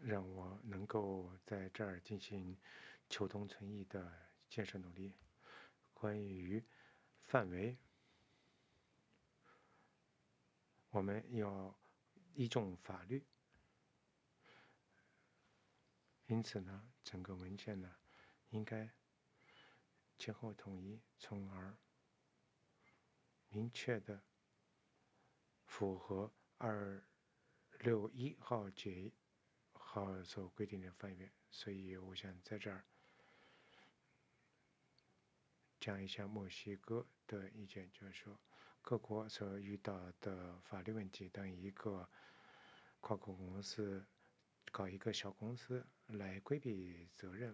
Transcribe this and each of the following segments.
让我能够在这儿进行求同存异的建设努力。关于范围，我们要依重法律，因此呢，整个文件呢应该前后统一，从而明确的符合261号所规定的范围。所以我想在这儿讲一下墨西哥的意见，就是说各国所遇到的法律问题，当一个跨国公司搞一个小公司来规避责任，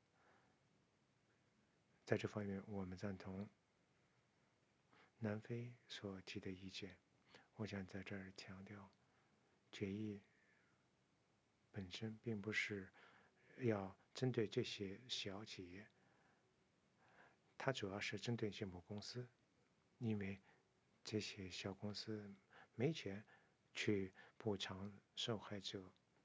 在这方面我们赞同南非所提的意见。我想在这儿强调，决议本身并不是要针对这些小企业，它主要是针对一些母公司，因为这些小公司没钱去补偿受害者，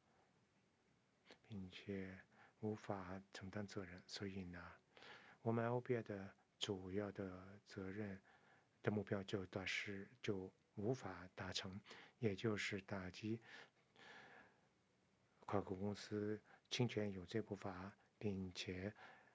并且无法承担责任，所以呢，我们 LBA 的主要的责任的目标就无法达成，也就是打击跨国公司侵权有罪不罚，并且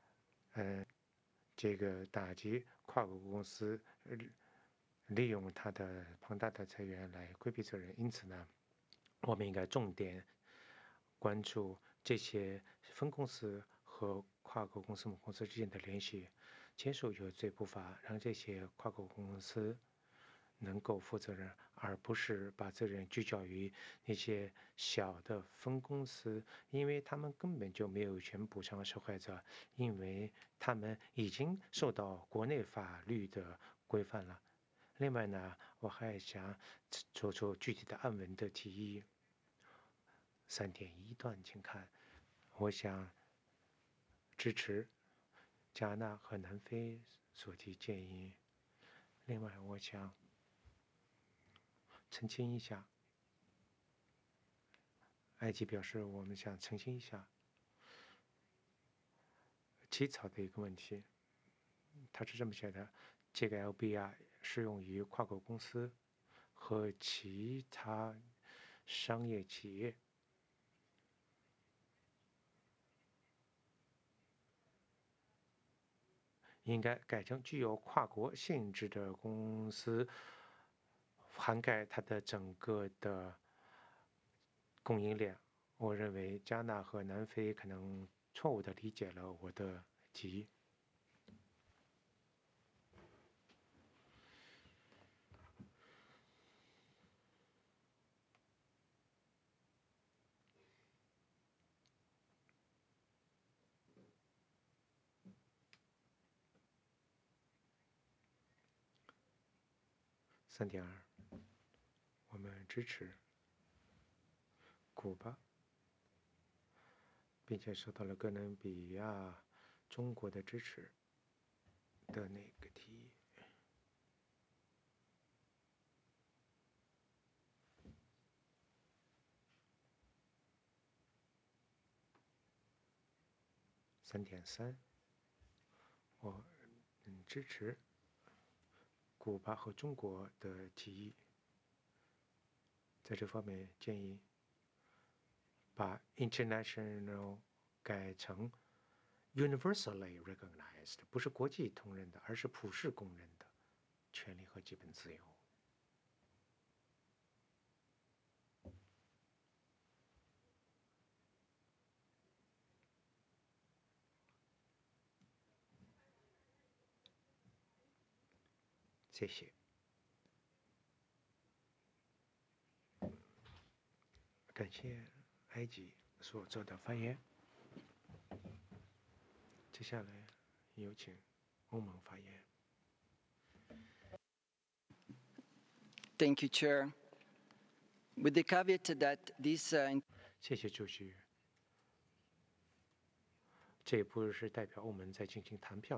这个打击跨国公司利用它的庞大的财源来规避责任。因此呢，我们应该重点关注这些分公司和跨国公司母公司之间的联系，接受有罪不罚，让这些跨国公司能够负责任，而不是把责任聚焦于那些小的分公司，因为他们根本就没有权补偿受害者，因为他们已经受到国内法律的规范了。另外呢，我还想做出具体的案文的提议。3.1段，请看。我想支持加纳和南非所提建议。另外，我想澄清一下，埃及表示我们想澄清一下起草的一个问题。他是这么写的：这个 LBR 适用于跨国公司和其他商业企业。应该改成具有跨国性质的公司，涵盖它的整个的供应链。我认为加纳和南非可能错误地理解了我的提议。3.2，我们支持古巴，并且受到了哥伦比亚、中国的支持的那个提议。3.3，我支持古巴和中国的提议。在这方面建议把 international 改成 universally recognized， 不是国际同认的，而是普世公认的权利和基本自由。谢谢。感谢埃及所做的发言。接下来有请欧盟发言。 Thank you, Chair. With the caveat that this 谢谢主席。这也不是代表欧盟在进行谈判。